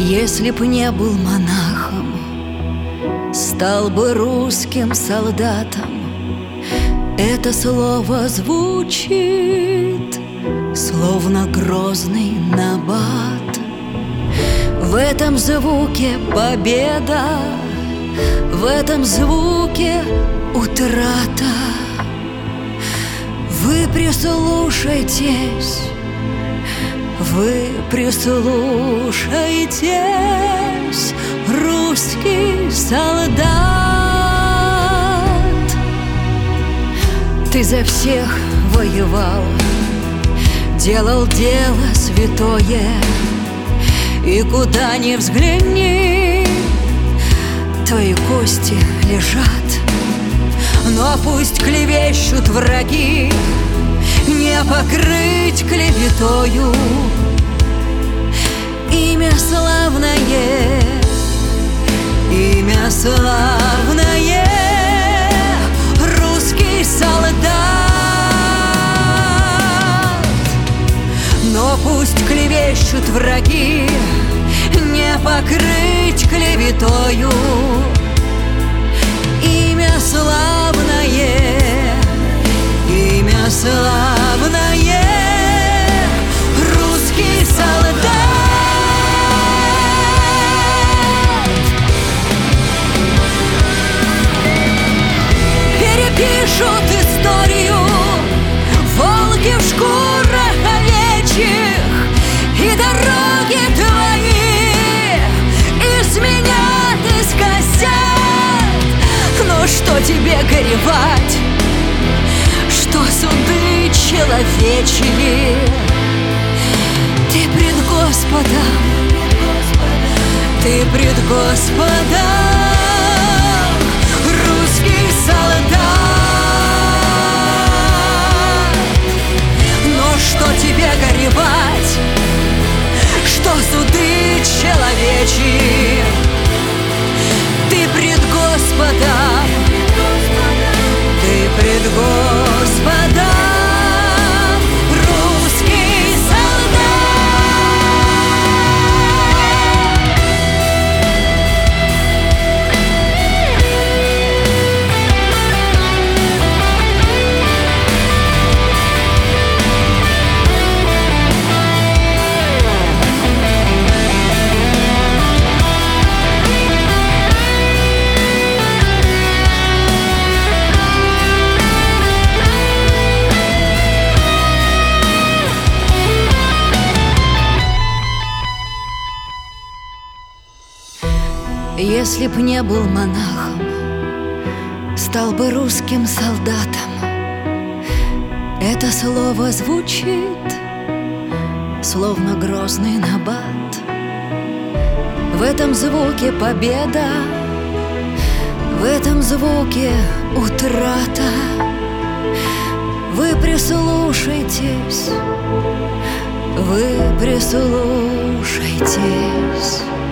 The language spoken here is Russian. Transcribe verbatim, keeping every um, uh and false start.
Если б не был монахом, стал бы русским солдатом. Это слово звучит, словно грозный набат. В этом звуке победа, в этом звуке утрата. Вы прислушайтесь, вы прислушайтесь, русский солдат. Ты за всех воевал, делал дело святое, и куда ни взгляни, твои кости лежат. Но пусть клевещут враги, не покрыть клеветою имя славное, имя славное, русский солдат. Но пусть клевещут враги, не покрыть клеветою имя славное, имя славное, русский солдат. Перепишут историю волки в шкурах овечьих, и дороги твои изменят и скосят. Но что тебе горевать, что суды человечьи? Ты пред Господом, ты пред Господом, русский солдат. Но что тебе горевать, что суды человечьи? Ты пред Господом, ты пред Господом, русский Если б не был монахом, стал бы русским солдатом. Это слово звучит, словно грозный набат. В этом звуке победа, в этом звуке утрата. Вы прислушайтесь, вы прислушайтесь.